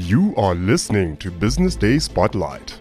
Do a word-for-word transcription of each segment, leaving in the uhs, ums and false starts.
You are listening to Business Day Spotlight.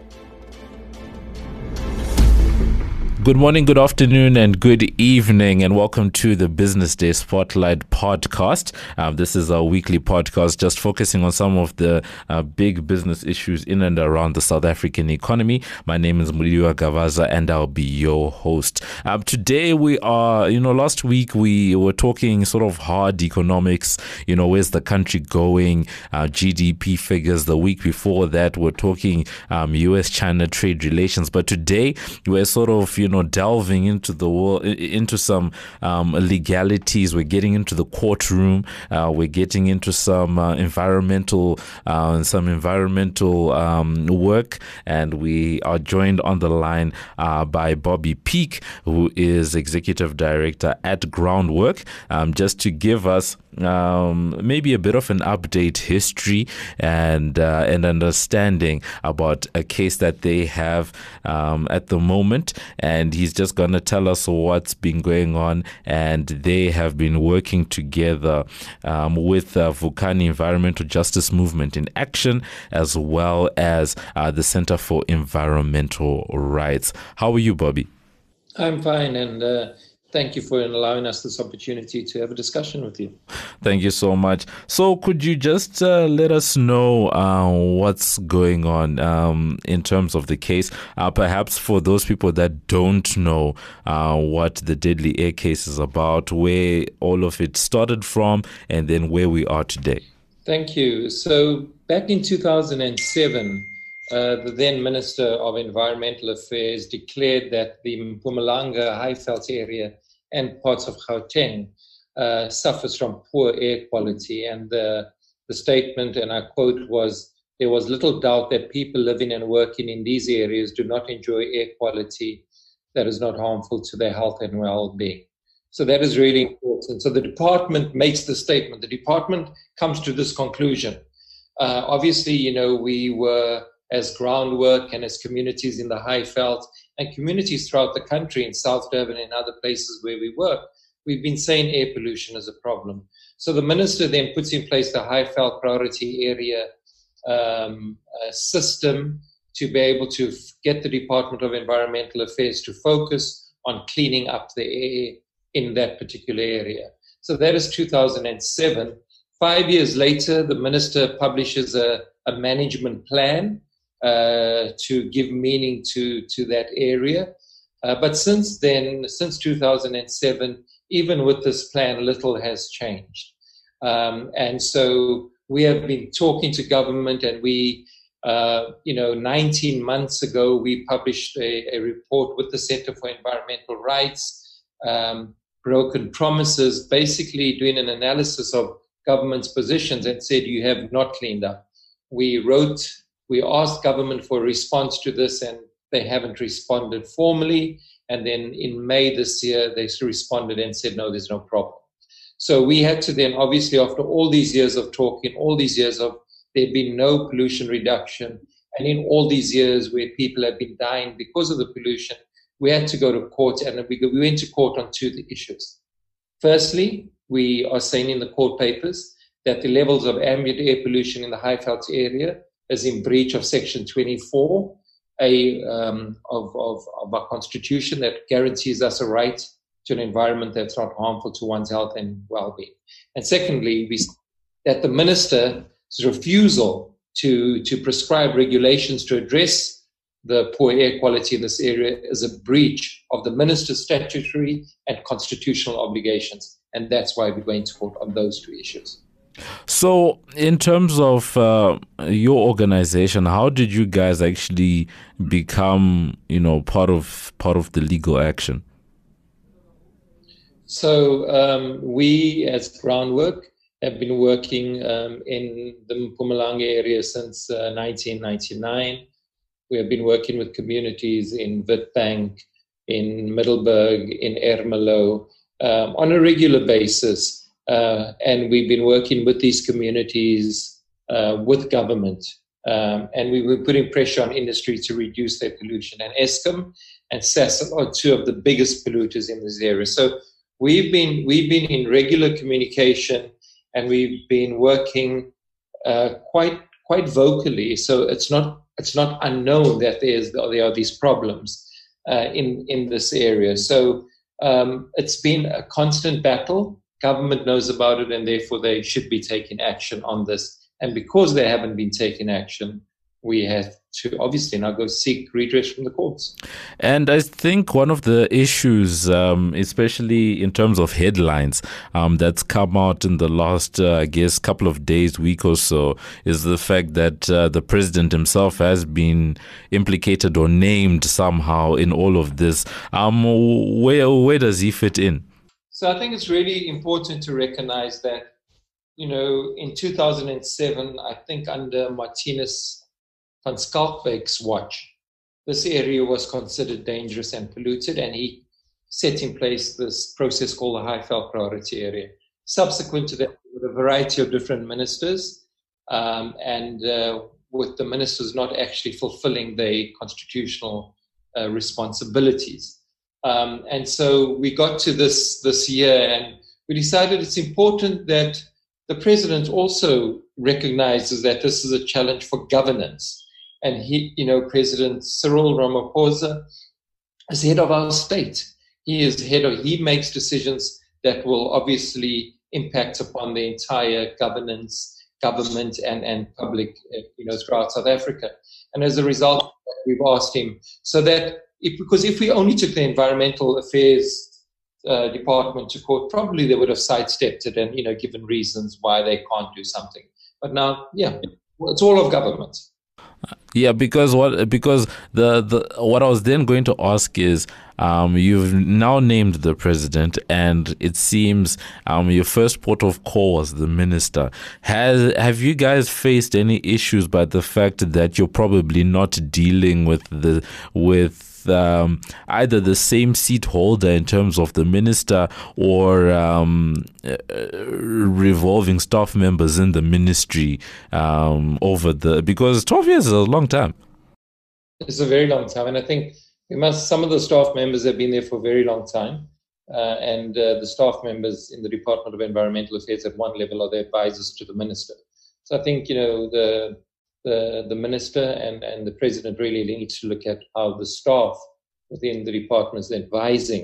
Good morning, good afternoon, and good evening, and welcome to the Business Day Spotlight podcast. Um, this is our weekly podcast just focusing on some of the uh, big business issues in and around the South African economy. My name is Muliwa Gavaza, and I'll be your host. Um, today we are, you know, last week we were talking sort of hard economics, you know, where's the country going, uh, G D P figures. The week before that, we're talking um, U S China trade relations. But today we're sort of, you know, delving into the world, into some um, legalities. We're getting into the courtroom. Uh, we're getting into some uh, environmental, uh, some environmental um, work, and we are joined on the line uh, by Bobby Peake, who is executive director at Groundwork, um, just to give us um, maybe a bit of an update, history, and uh, and understanding about a case that they have um, at the moment. And And he's just going to tell us what's been going on. And they have been working together um, with uh, Vukani Environmental Justice Movement in Action, as well as uh, the Center for Environmental Rights. How are you, Bobby? I'm fine, and uh, thank you for allowing us this opportunity to have a discussion with you. Thank you so much. So could you just uh, let us know uh, what's going on um, in terms of the case? Uh, perhaps for those people that don't know uh, what the Deadly Air case is about, where all of it started from, and then where we are today. Thank you. So back in two thousand seven, uh, the then Minister of Environmental Affairs declared that the Mpumalanga Highveld area and parts of Gauteng uh, suffers from poor air quality. And the, the statement, and I quote, was, "There was little doubt that people living and working in these areas do not enjoy air quality that is not harmful to their health and well-being." So that is really important. So the department makes the statement. The department comes to this conclusion. Uh, obviously, you know, we were, as Groundwork and as communities in the Highveld and communities throughout the country, in South Durban and other places where we work, we've been saying air pollution is a problem. So the minister then puts in place the Highveld priority area um, uh, system to be able to f- get the Department of Environmental Affairs to focus on cleaning up the air in that particular area. So that is two thousand seven. Five years later, the minister publishes a, a management plan uh, to give meaning to, to that area. Uh, but since then, since two thousand seven, even with this plan, little has changed. Um, and so we have been talking to government, and we, uh, you know, nineteen months ago, we published a, a report with the Center for Environmental Rights, um, Broken Promises, basically doing an analysis of government's positions, and said, you have not cleaned up. We wrote, we asked government for a response to this, and they haven't responded formally. And then in May this year, they responded and said, no, there's no problem. So we had to then, obviously, after all these years of talking, all these years of there'd been no pollution reduction, and in all these years where people have been dying because of the pollution, we had to go to court, and we, go, we went to court on two issues. Firstly, we are saying in the court papers that the levels of ambient air pollution in the Highveld area is in breach of Section twenty-four a, um, of, of, of our Constitution that guarantees us a right to an environment that's not harmful to one's health and well-being. And secondly, we that the minister's refusal to, to prescribe regulations to address the poor air quality in this area is a breach of the minister's statutory and constitutional obligations. And that's why we're going to court on those two issues. So in terms of uh, your organization, how did you guys actually become, you know, part of part of the legal action? So um, we, as Groundwork, have been working um, in the Mpumalanga area since uh, nineteen ninety-nine. We have been working with communities in Witbank, in Middelburg, in Ermelo, um, on a regular basis. Uh, and we've been working with these communities, uh, with government. Um, and we were putting pressure on industry to reduce their pollution. And Eskom and SASA are two of the biggest polluters in this area. So we've been, we've been in regular communication, and we've been working uh, quite quite vocally. So it's not it's not unknown that there's there are these problems uh, in in this area. So um, it's been a constant battle. Government knows about it, and therefore they should be taking action on this. And because they haven't been taking action, we have to obviously now go seek redress from the courts. And I think one of the issues, um, especially in terms of headlines, um, that's come out in the last, uh, I guess, couple of days, week or so, is the fact that uh, the president himself has been implicated or named somehow in all of this. Um, where where does he fit in? So I think it's really important to recognize that, you know, in two thousand seven, I think under Martinus van Schalkwyk's watch, this area was considered dangerous and polluted, and he set in place this process called the Highveld Priority Area. Subsequent to that, with a variety of different ministers, um, and uh, with the ministers not actually fulfilling their constitutional uh, responsibilities. Um, and so we got to this this year, and we decided it's important that the president also recognizes that this is a challenge for governance. And he, you know, President Cyril Ramaphosa is head of our state. He is head of, he makes decisions that will obviously impact upon the entire governance, government and, and public, you know, throughout South Africa. And as a result, we've asked him so that, if, because if we only took the Environmental Affairs uh, Department to court, probably they would have sidestepped it and, you know, given reasons why they can't do something. But now, yeah, it's all of government. Yeah, because what because the, the what I was then going to ask is, um, you've now named the president, and it seems um, your first port of call was the minister. Has have you guys faced any issues by the fact that you're probably not dealing with the with Um, either the same seat holder in terms of the minister or um, uh, revolving staff members in the ministry um, over the, because twelve years is a long time. It's a very long time, and I think we must. Some of the staff members have been there for a very long time, uh, and uh, the staff members in the Department of Environmental Affairs at one level are the advisors to the minister. So I think, you know, the The, the minister and, and the president really need to look at how the staff within the department is advising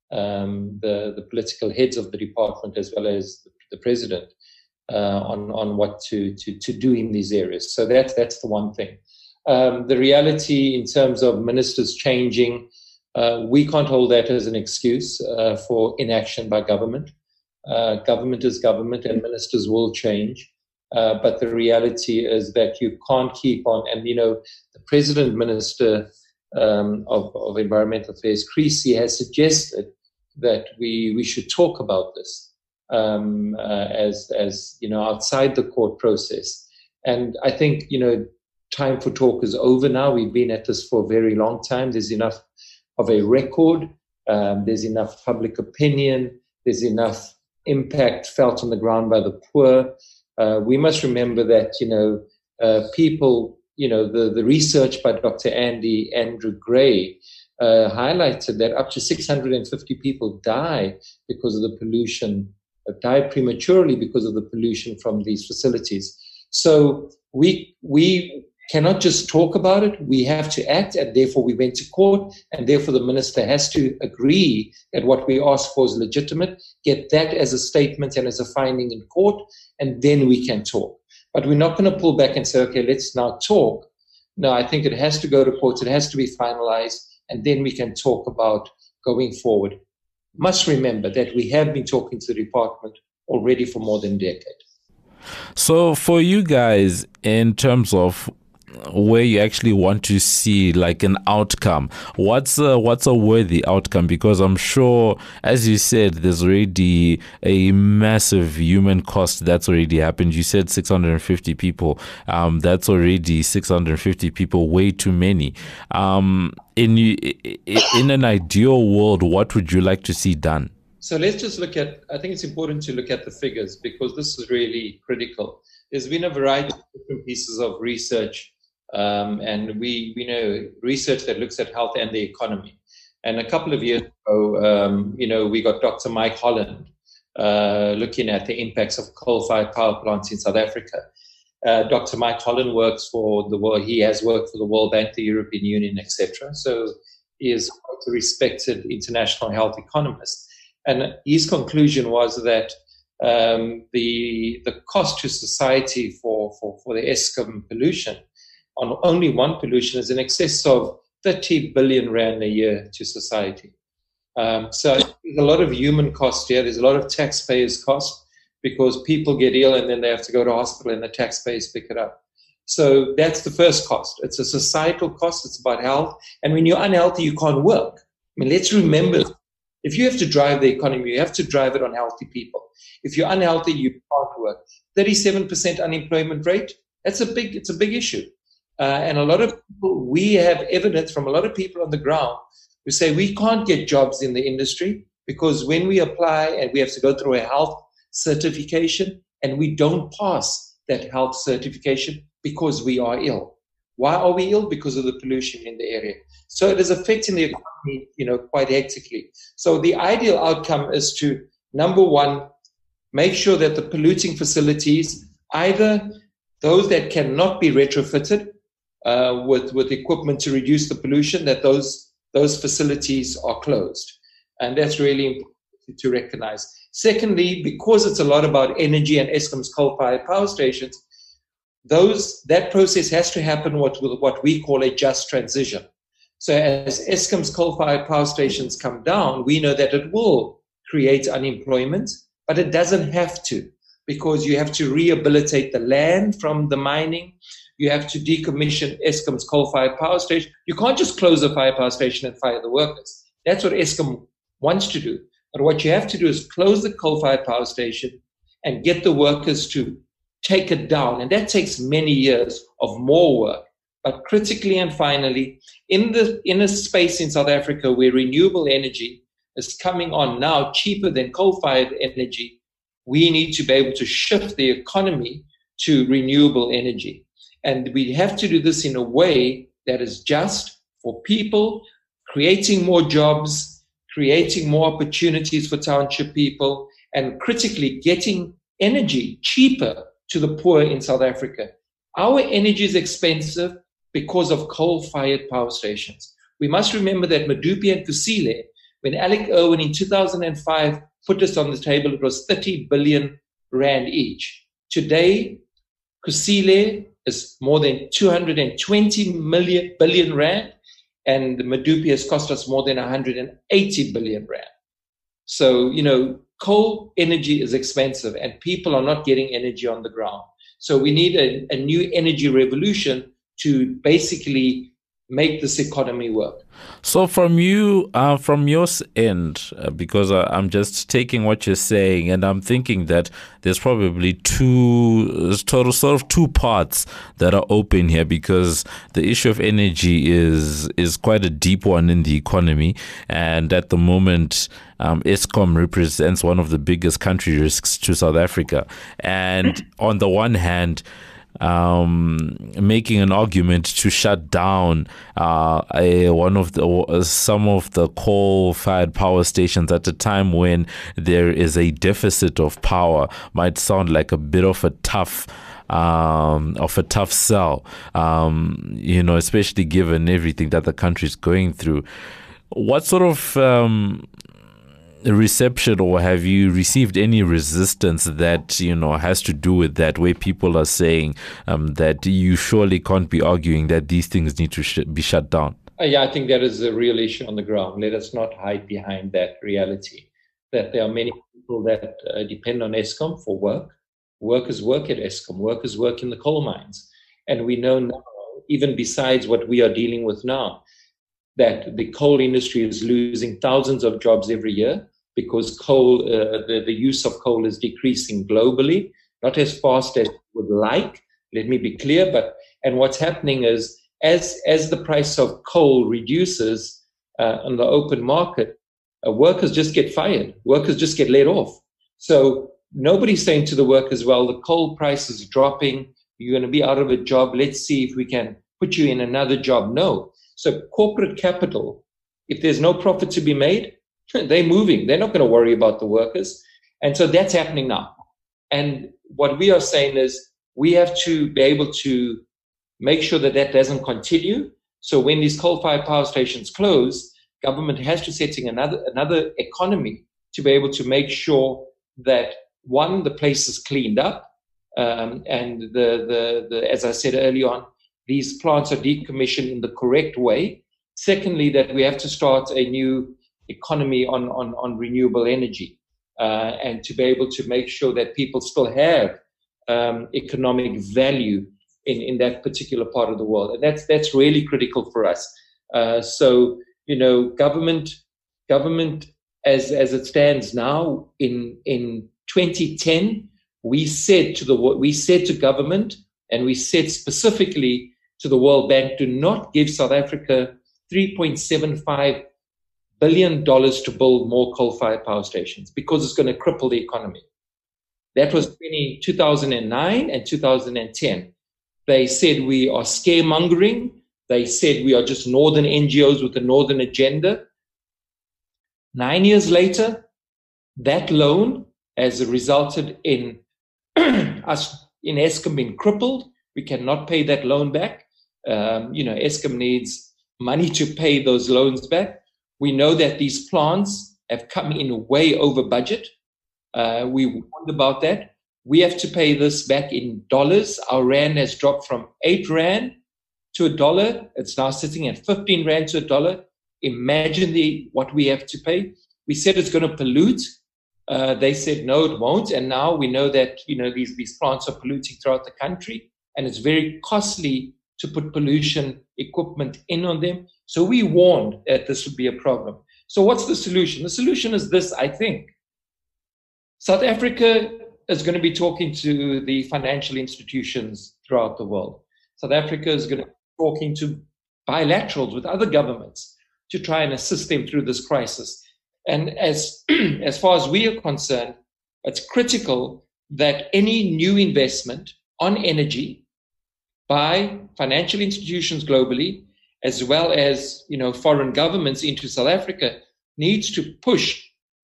um, the, the political heads of the department as well as the, the president uh, on, on what to, to, to do in these areas. So that's, that's the one thing. Um, the reality in terms of ministers changing, uh, we can't hold that as an excuse uh, for inaction by government. Uh, government is government, and ministers will change. Uh, but the reality is that you can't keep on, and you know, the President Minister um, of, of Environmental Affairs, Creasy, has suggested that we we should talk about this um, uh, as as you know, outside the court process. And I think, you know, time for talk is over now. We've been at this for a very long time. There's enough of a record. Um, there's enough public opinion. There's enough impact felt on the ground by the poor. Uh, we must remember that, you know, uh, people, you know, the, the research by Doctor Andy Andrew Gray uh, highlighted that up to six hundred fifty people die because of the pollution, uh, die prematurely because of the pollution from these facilities. So we we cannot just talk about it. We have to act, and therefore we went to court, and therefore the minister has to agree that what we ask for is legitimate, get that as a statement and as a finding in court, and then we can talk. But we're not going to pull back and say, okay, let's now talk. No, I think it has to go to court. It has to be finalized, and then we can talk about going forward. Must remember that we have been talking to the department already for more than a decade. So for you guys, in terms of where you actually want to see like an outcome, what's a, what's a worthy outcome? Because I'm sure, as you said, there's already a massive human cost that's already happened. You said six hundred fifty people. Um, that's already six hundred fifty people, way too many. Um, in in an ideal world, what would you like to see done? So let's just look at, I think it's important to look at the figures because this is really critical. There's been a variety of different pieces of research, um, and we, we know research that looks at health and the economy. And a couple of years ago, um, you know, we got Doctor Mike Holland uh, looking at the impacts of coal-fired power plants in South Africa. Uh, Doctor Mike Holland works for the world. He has worked for the World Bank, the European Union, et cetera. So he is quite a respected international health economist. And his conclusion was that um, the the cost to society for, for, for the Eskom pollution on only one pollution is in excess of thirty billion rand a year to society. Um, so there's a lot of human cost here. There's a lot of taxpayers' cost because people get ill and then they have to go to hospital and the taxpayers pick it up. So that's the first cost. It's a societal cost. It's about health. And when you're unhealthy, you can't work. I mean, let's remember, if you have to drive the economy, you have to drive it on healthy people. If you're unhealthy, you can't work. thirty-seven percent unemployment rate, that's a big, it's a big issue. Uh, and a lot of people, we have evidence from a lot of people on the ground who say we can't get jobs in the industry because when we apply and we have to go through a health certification and we don't pass that health certification because we are ill. Why are we ill? Because of the pollution in the area. So it is affecting the economy, you know, quite hectically. So the ideal outcome is to, number one, make sure that the polluting facilities, either those that cannot be retrofitted uh, with, with equipment to reduce the pollution, that those, those facilities are closed. And that's really important to recognize. Secondly, because it's a lot about energy and Eskom's coal-fired power stations, those that process has to happen what what we call a just transition. So as Eskom's coal-fired power stations come down, we know that it will create unemployment, but it doesn't have to, because you have to rehabilitate the land from the mining. You have to decommission Eskom's coal-fired power station. You can't just close a fire power station and fire the workers. That's what Eskom wants to do. But what you have to do is close the coal-fired power station and get the workers to take it down. And that takes many years of more work. But critically and finally, in the in a space in South Africa where renewable energy is coming on now cheaper than coal-fired energy, we need to be able to shift the economy to renewable energy. And we have to do this in a way that is just for people, creating more jobs, creating more opportunities for township people, and critically getting energy cheaper to the poor in South Africa. Our energy is expensive because of coal-fired power stations. We must remember that Medupi and Kusile, when Alec Erwin in two thousand five put this on the table, it was thirty billion rand each. Today, Kusile is more than two hundred twenty million billion rand, and Medupi has cost us more than one hundred eighty billion rand. So, you know, coal energy is expensive and people are not getting energy on the ground. So we need a, a new energy revolution to basically make this economy work. So from you, uh, from your end, uh, because I, I'm just taking what you're saying and I'm thinking that there's probably two, total sort of two parts that are open here, because the issue of energy is is quite a deep one in the economy. And at the moment, um, Eskom represents one of the biggest country risks to South Africa. And on the one hand, um, making an argument to shut down uh, a, one of the uh, some of the coal-fired power stations at a time when there is a deficit of power might sound like a bit of a tough um, of a tough sell, um, you know, especially given everything that the country is going through. What sort of um, reception, or have you received any resistance that, you know, has to do with that, where people are saying um, that you surely can't be arguing that these things need to sh- be shut down? Uh, yeah, I think that is a real issue on the ground. Let us not hide behind that reality, that there are many people that uh, depend on Eskom for work. Workers work at Eskom, workers work in the coal mines. And we know now, even besides what we are dealing with now, that the coal industry is losing thousands of jobs every year because coal, uh, the, the use of coal is decreasing globally, not as fast as we would like, let me be clear. But and what's happening is as, as the price of coal reduces uh, on the open market, uh, workers just get fired, workers just get laid off. So nobody's saying to the workers, well, the coal price is dropping, you're going to be out of a job, let's see if we can put you in another job. No. So corporate capital, if there's no profit to be made, they're moving. They're not going to worry about the workers. And so that's happening now. And what we are saying is we have to be able to make sure that that doesn't continue. So when these coal-fired power stations close, government has to setting another another economy to be able to make sure that, one, the place is cleaned up, um, and the, the the as I said early on, these plants are decommissioned in the correct way. Secondly, that we have to start a new economy on on, on renewable energy, uh, and to be able to make sure that people still have um, economic value in, in that particular part of the world, and that's that's really critical for us. Uh, so. You know, government, government as as it stands now in in twenty ten, we said to the we said to government, and we said specifically to the World Bank, do not give South Africa three point seven five billion dollars to build more coal-fired power stations, because it's going to cripple the economy. That was two thousand nine and two thousand ten. They said we are scaremongering. They said we are just northern N G Os with a northern agenda. Nine years later, that loan has resulted in us in Eskom being crippled. We cannot pay that loan back. Um, you know, Eskom needs money to pay those loans back. We know that these plants have come in way over budget. Uh, we warned about that. We have to pay this back in dollars. Our rand has dropped from eight rand to a dollar. It's now sitting at fifteen rand to a dollar. Imagine the what we have to pay. We said it's going to pollute. Uh, they said no, it won't. And now we know that you know these these plants are polluting throughout the country, and it's very costly to put pollution equipment in on them. So we warned that this would be a problem. So what's the solution? The solution is this, I think. South Africa is going to be talking to the financial institutions throughout the world. South Africa is going to talking to bilaterals with other governments to try and assist them through this crisis. And as, as far as we are concerned, it's critical that any new investment on energy by financial institutions globally, as well as you know foreign governments into South Africa, needs to push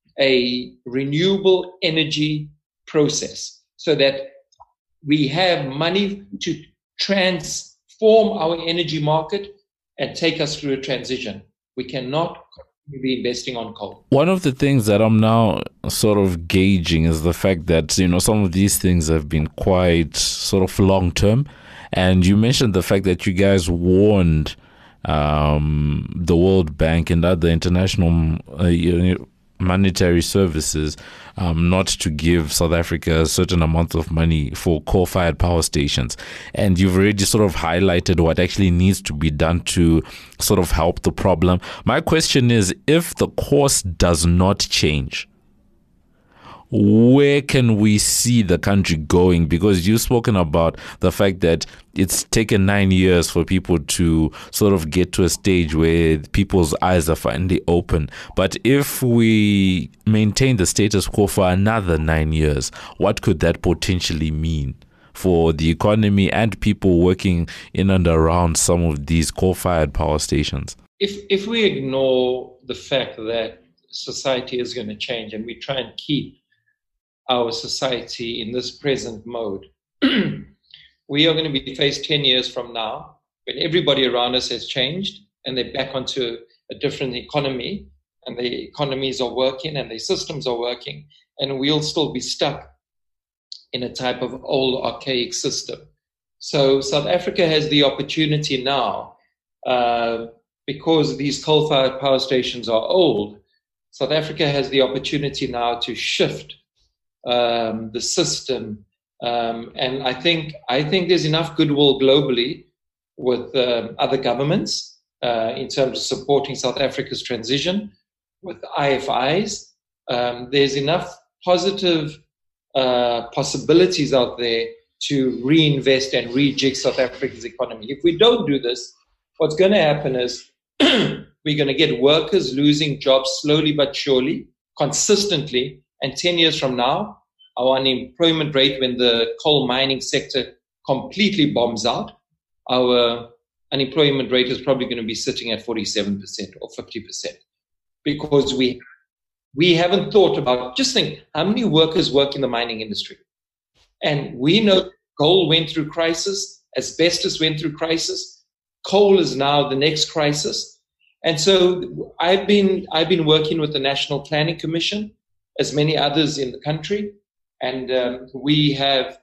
a renewable energy process so that we have money to transform our energy market and take us through a transition. We cannot be investing on coal. One of the things that I'm now sort of gauging is the fact that, you know, some of these things have been quite sort of long term. And you mentioned the fact that you guys warned um, the World Bank and other international uh, you know, monetary services um, not to give South Africa a certain amount of money for coal-fired power stations. And you've already sort of highlighted what actually needs to be done to sort of help the problem. My question is, if the course does not change, where can we see the country going? Because you've spoken about the fact that it's taken nine years for people to sort of get to a stage where people's eyes are finally open. But if we maintain the status quo for another nine years, what could that potentially mean for the economy and people working in and around some of these coal-fired power stations? If if we ignore the fact that society is going to change and we try and keep our society in this present mode, we are going to be faced ten years from now when everybody around us has changed and they're back onto a different economy and the economies are working and the systems are working, and we'll still be stuck in a type of old archaic system. So South Africa has the opportunity now, uh, because these coal-fired power stations are old, South Africa has the opportunity now to shift Um, the system, um, and I think I think there's enough goodwill globally with um, other governments uh, in terms of supporting South Africa's transition with I F Is. Um, there's enough positive uh, possibilities out there to reinvest and rejig South Africa's economy. If we don't do this, what's going to happen is we're going to get workers losing jobs slowly but surely, consistently. And ten years from now, our unemployment rate, when the coal mining sector completely bombs out, our unemployment rate is probably going to be sitting at forty-seven percent or fifty percent. Because we we haven't thought about, just think, how many workers work in the mining industry? And we know Gold went through crisis. Asbestos went through crisis. Coal is now the next crisis. And so I've been I've been working with the National Planning Commission, as many others in the country, and um, we have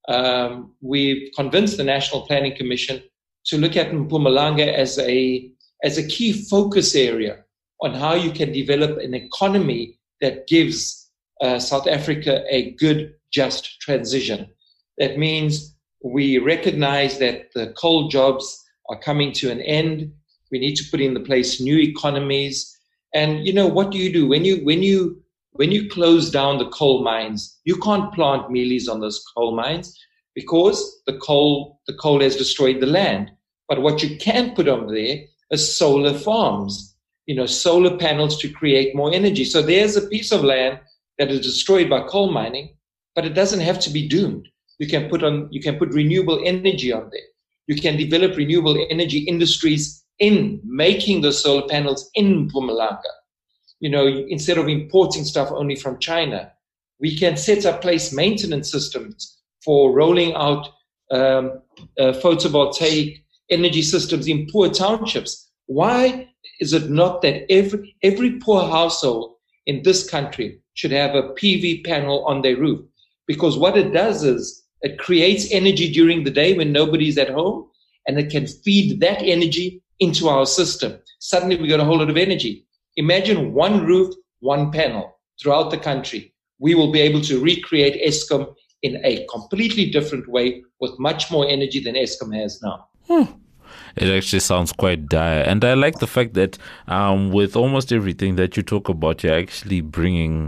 um, we've convinced the National Planning Commission to look at Mpumalanga as a as a key focus area on how you can develop an economy that gives uh, South Africa a good, just transition. That means we recognize that the coal jobs are coming to an end. We need to put in place new economies. And, you know, what do you do when you when you when you close down the coal mines? You can't plant mealies on those coal mines because the coal the coal has destroyed the land. But what you can put on there is solar farms, you know, solar panels to create more energy. So there's a piece of land that is destroyed by coal mining, but it doesn't have to be doomed. You can put on you can put renewable energy on there. You can develop renewable energy industries in making the solar panels in Mpumalanga. You know, instead of importing stuff only from China, we can set up place maintenance systems for rolling out um, uh, photovoltaic energy systems in poor townships. Why is it not that every every poor household in this country should have a P V panel on their roof? Because what it does is it creates energy during the day when nobody's at home, and it can feed that energy into our system. Suddenly we got a whole lot of energy. Imagine one roof, one panel throughout the country. We will be able to recreate Eskom in a completely different way with much more energy than Eskom has now. Hmm. It actually sounds quite dire. And I like the fact that um, with almost everything that you talk about, you're actually bringing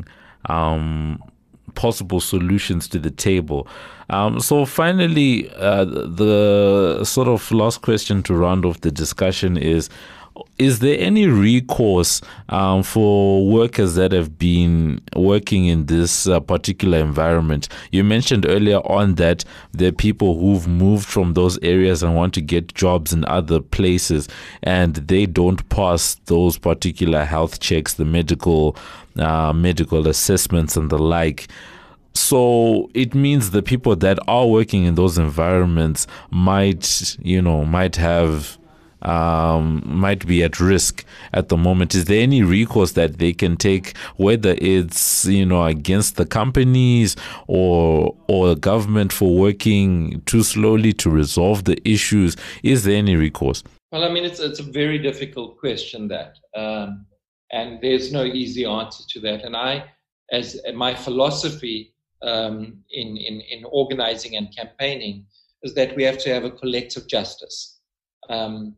um, possible solutions to the table. Um, so finally, uh, the sort of last question to round off the discussion is, is there any recourse um, for workers that have been working in this uh, particular environment? You mentioned earlier on that there are people who've moved from those areas and want to get jobs in other places, and they don't pass those particular health checks, the medical uh, medical assessments and the like. So it means the people that are working in those environments might, you know, might have, um, might be at risk at the moment. Is there any recourse that they can take, whether it's, you know, against the companies or or the government for working too slowly to resolve the issues? Is there any recourse? Well, I mean, it's it's a very difficult question, that, um, and there's no easy answer to that. And I, as my philosophy, Um, in, in, in organizing and campaigning, is that we have to have a collective justice. Um,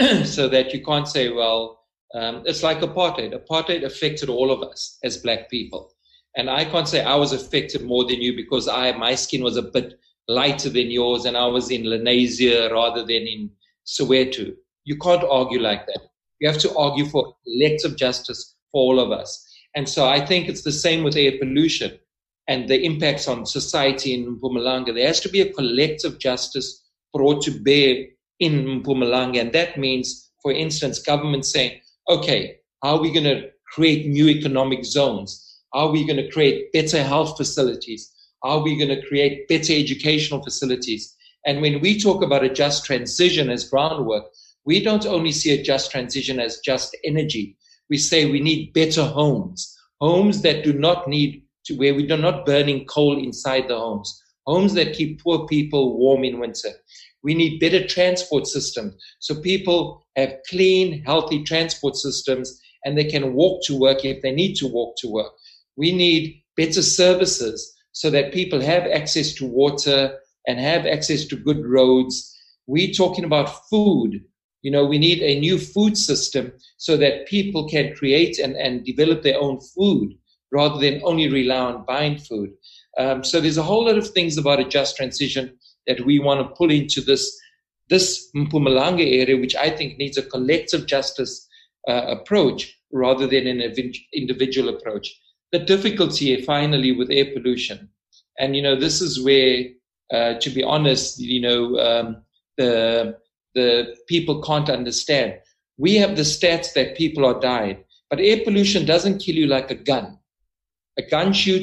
so that you can't say, well, um, it's like apartheid. Apartheid affected all of us as black people. And I can't say I was affected more than you because I my skin was a bit lighter than yours and I was in Lenasia rather than in Soweto. You can't argue like that. You have to argue for collective justice for all of us. And so I think it's the same with air pollution and the impacts on society in Mpumalanga. There has to be a collective justice brought to bear in Mpumalanga. And that means, for instance, government saying, okay, how are we going to create new economic zones? How are we going to create better health facilities? How are we going to create better educational facilities? And when we talk about a just transition as groundwork, we don't only see a just transition as just energy. We say we need better homes, homes that do not need to where we are not burning coal inside the homes, homes that keep poor people warm in winter. We need better transport systems so people have clean, healthy transport systems and they can walk to work if they need to walk to work. We need better services so that people have access to water and have access to good roads. We're talking about food. You know, we need a new food system so that people can create and, and develop their own food, rather than only rely on buying food. Um, so there's a whole lot of things about a just transition that we want to pull into this, this Mpumalanga area, which I think needs a collective justice uh, approach rather than an individual approach. The difficulty, finally, with air pollution, and, you know, this is where, uh, to be honest, you know, um, the, the people can't understand. We have the stats that people are dying, but air pollution doesn't kill you like a gun. A gun shoots, the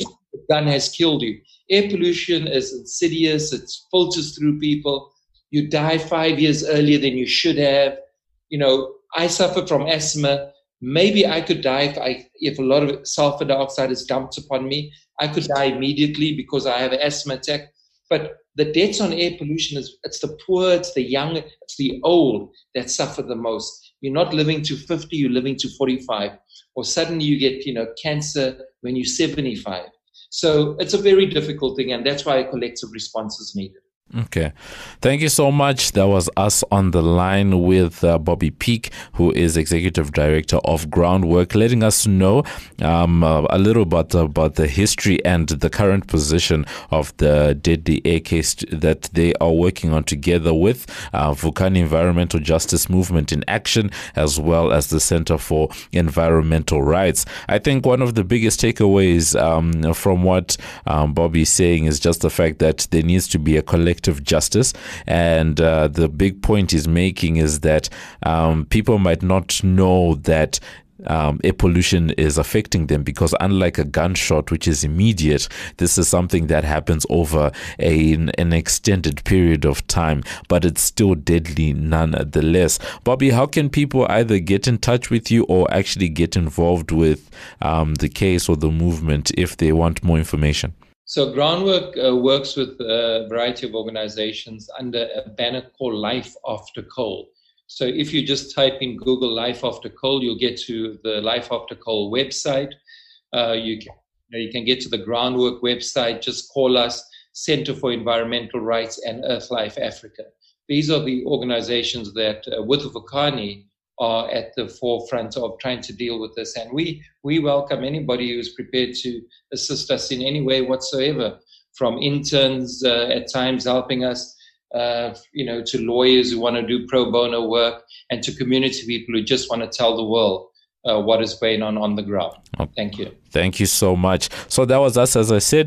gun has killed you. Air pollution is insidious. It filters through people. You die five years earlier than you should have. You know, I suffer from asthma. Maybe I could die if I if a lot of sulfur dioxide is dumped upon me. I could die immediately because I have an asthma attack. But the deaths on air pollution is it's the poor, it's the young, it's the old that suffer the most. You're not living to fifty, you're living to forty-five. Or suddenly you get, you know, cancer when you're seventy-five. So it's a very difficult thing, and that's why a collective response is needed. Okay. Thank you so much. That was us on the line with uh, Bobby Peake, who is Executive Director of Groundwork, letting us know um, uh, a little bit about the history and the current position of the deadly air case that they are working on together with uh, Vukani Environmental Justice Movement in Action, as well as the Center for Environmental Rights. I think one of the biggest takeaways um, from what um, Bobby is saying is just the fact that there needs to be a collective justice, and uh, the big point he's making is that um, people might not know that Um, air pollution is affecting them, because unlike a gunshot, which is immediate, this is something that happens over a, an extended period of time, but it's still deadly nonetheless. Bobby, how can people either get in touch with you or actually get involved with um, the case or the movement if they want more information? So Groundwork uh, works with a variety of organizations under a banner called Life After Coal. So if you just type in Google Life After Coal, you'll get to the Life After Coal website. Uh, you, can, you, know, you can get to the Groundwork website. Just call us, Center for Environmental Rights and Earth Life Africa. These are the organizations that, uh, with Vukani, are at the forefront of trying to deal with this. And we, we welcome anybody who's prepared to assist us in any way whatsoever, from interns uh, at times helping us, Uh, you know, to lawyers who want to do pro bono work, and to community people who just want to tell the world uh, what is going on on the ground. Thank you. Thank you so much. So that was us, as I said,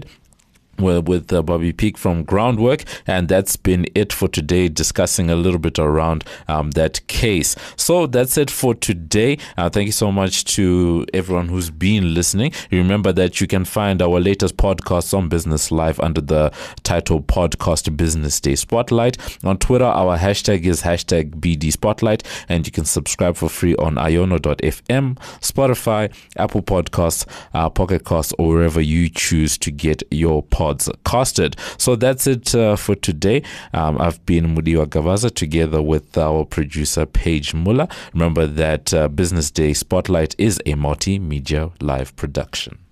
with uh, Bobby Peake from Groundwork, and that's been it for today, discussing a little bit around um, that case. So that's it for today. Uh, thank you so much to everyone who's been listening. Remember that you can find our latest podcasts on Business Live under the title Podcast Business Day Spotlight. On Twitter, our hashtag is hashtag B D Spotlight, and you can subscribe for free on iono dot f m, Spotify, Apple Podcasts, uh, Pocket Casts, or wherever you choose to get your podcasts casted. So that's it uh, for today. Um, I've been Mudiwa Gavaza together with our producer Paige Muller. Remember that uh, Business Day Spotlight is a multimedia live production.